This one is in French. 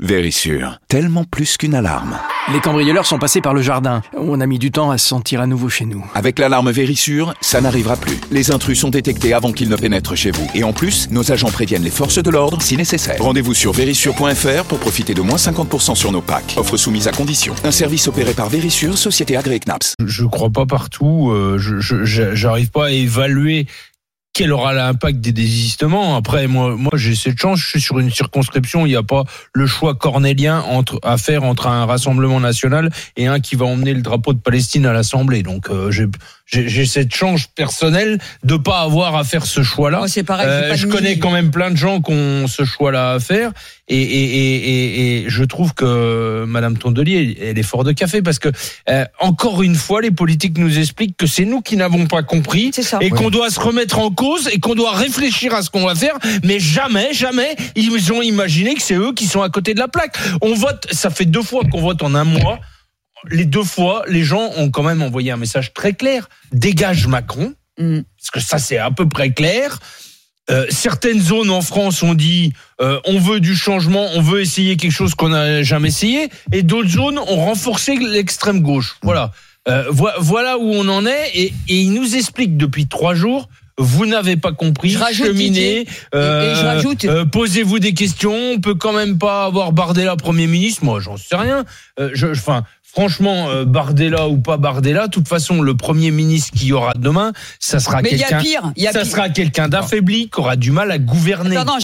Vérissure, tellement plus qu'une alarme. Les cambrioleurs sont passés par le jardin. On a mis du temps à se sentir à nouveau chez nous. Avec l'alarme Vérissure, ça n'arrivera plus. Les intrus sont détectés avant qu'ils ne pénètrent chez vous. Et en plus, nos agents préviennent les forces de l'ordre si nécessaire. Rendez-vous sur vérissure.fr pour profiter de moins 50% sur nos packs. Offre soumise à condition. Un service opéré par Vérissure, société agréée CNAPS. Je crois pas partout. J'arrive pas à évaluer quel aura l'impact des désistements. Après, moi, j'ai cette chance. Je suis sur une circonscription. Il n'y a pas le choix cornélien à faire entre un rassemblement national et un qui va emmener le drapeau de Palestine à l'Assemblée. Donc, j'ai cette chance personnelle de pas avoir à faire ce choix-là. Moi, c'est pareil. Je connais quand même plein de gens qui ont ce choix-là à faire. Et je trouve que Madame Tondelier, elle est fort de café parce que encore une fois, les politiques nous expliquent que c'est nous qui n'avons pas compris et qu'on doit se remettre en cause et qu'on doit réfléchir à ce qu'on va faire. Mais jamais, ils ont imaginé que c'est eux qui sont à côté de la plaque. On vote, ça fait 2 fois qu'on vote en un mois. Les 2 fois, les gens ont quand même envoyé un message très clair. Dégage Macron. Parce que ça, c'est à peu près clair. Certaines zones en France ont dit on veut du changement, on veut essayer quelque chose qu'on n'a jamais essayé, et d'autres zones ont renforcé l'extrême gauche. Voilà, voilà où on en est, et ils nous expliquent depuis 3 jours. Vous n'avez pas compris, cheminez, je rajoute, posez-vous des questions. On peut quand même pas avoir Bardella Premier ministre. Moi, j'en sais rien. Franchement, Bardella ou pas Bardella, de toute façon, le Premier ministre qu'il y aura demain, ça sera quelqu'un d'affaibli, qui aura du mal à gouverner.